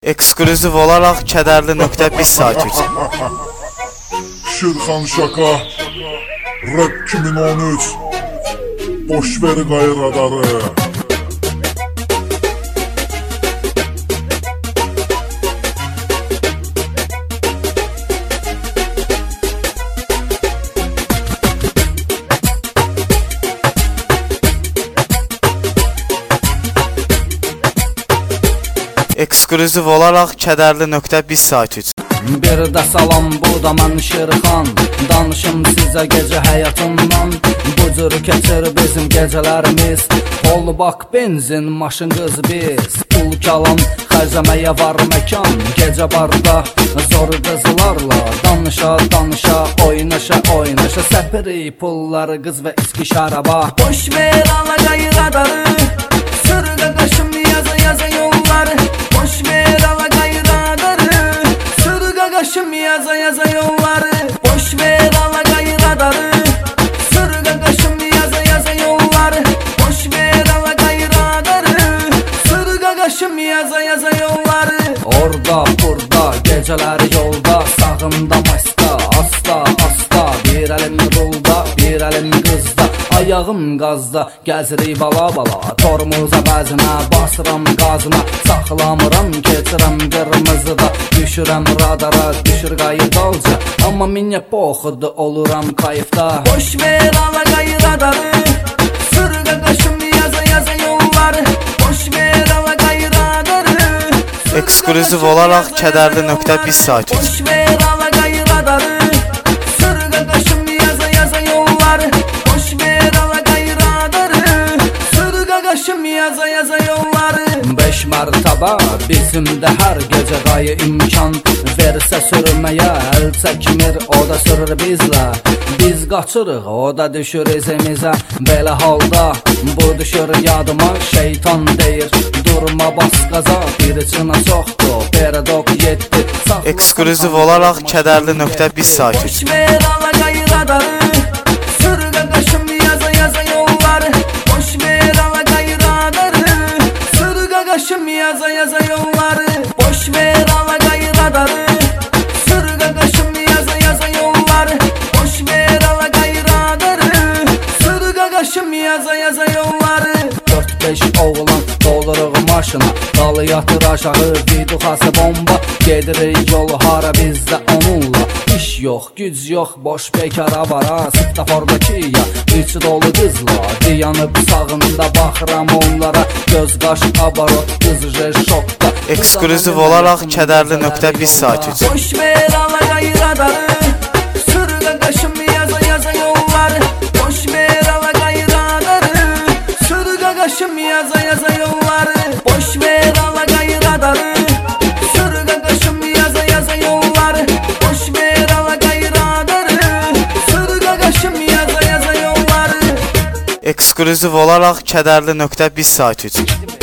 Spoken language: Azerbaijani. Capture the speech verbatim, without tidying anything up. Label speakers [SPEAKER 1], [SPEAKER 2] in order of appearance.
[SPEAKER 1] Eksklüziv olaraq kədərli nöqtə biz sayt üçün.
[SPEAKER 2] Şirxan Şaka Rap iki min on üç Boş ver qayradarı.
[SPEAKER 1] Eksklüziv olaraq kədərli nöqtə biz sayt üçün.
[SPEAKER 3] Bir də salam, bu da mən Şirxan. Danışım sizə gecə həyatımdan. Bu cür keçir bizim gecələrimiz. Ol bak benzin, maşın qız biz. Pul kalan, xərcəməyə var məkan. Gecə barda, zor qızlarla. Danışa, danışa, oynaşa, oynaşa. Səpiri pulları, qız və içki şəraba. Boş ver ala qayradarı. Sürgə qaşım yaza yaza yolları. Boş ver ala qayradarı. Sürgə qaşım yaza yaza yolları. Boş ver ala qayradarı. Sürgə qaşım yaza yaza yolları. Boş ver ala qayradarı. Sürgə qaşım yaza yaza yolları. Orada burada gecələri yolda. Sağımda maska asta asta. Bir əlim rulda, bir əlim qızda. Ayağım qazda, gəzirik bala bala. Tormuza bəzinə, basıram qazına. Saxlamıram, keçirəm qırmızıda. Düşürəm radara, düşür qayıdalca. Amma minə poxudu, oluram kayıfda. Boş ver ala qayradarı. Sürgə qaşım yaza yaza yolları. Boş ver ala qayradarı.
[SPEAKER 1] Eksklüziv olaraq kədərli nöqtə biz sayt üçün.
[SPEAKER 3] Boş ver ala qayradarı. Sürgə qaşım yaza yaza yolları. Boş ver ala qayradarı. Sürgə qaşım yaza yaza yolları. Beş mərtəbə bizimdə hər gecə qayı imkan. Versə sürməyə əl çəkmir, o da sürür bizlə. Biz qaçırıq, o da düşür izimizə. Belə halda bu düşür yadıma. Şeytan deyir, durma bas qaza. Bir içinə çoxdur, Beredok yetdi.
[SPEAKER 1] Eksklüziv olaraq kədərli nöqtə biz sayt üçün.
[SPEAKER 3] Boş ver ala qayradarı. Sürgə qaşım yaza yaza yolları. Boş ver ala qayradarı. Sürgə qaşım yaza yaza yolları. Boş ver ala qayradarı. Sürgə qaşım yaza yaza yolları. Boş ver ala qayradarı. Sürgə qaşım yaza yaza yolları. Dörd beş oğlan doluruq maşına. Dalı yatır aşağı viduxası bomba. Gedirik yol hara bizdə onunla. İş yox, güc yox, boş bekara vara. Sıftafordakı ya, içi dolu qızla. Diyanıb sağında baxıram onlara. Göz qaş abarot, qız jer şokda.
[SPEAKER 1] Eksklüziv olaraq kədərli nöqtə biz sayt üçün.
[SPEAKER 3] Boş ver ala qayradarı. Sürgə qaşım yaza yaza yolları. Boş ver ala qayradarı. Sürgə qaşım yaza yaza yolları. Boş ver ala qayradarı. Sürgə qaşım yaza yaza yolları. Boş ver ala qayradarı. Sürgə qaşım yaza yaza yolları.
[SPEAKER 1] Eksklüziv olaraq kədərli nöqtə biz sayt üçün.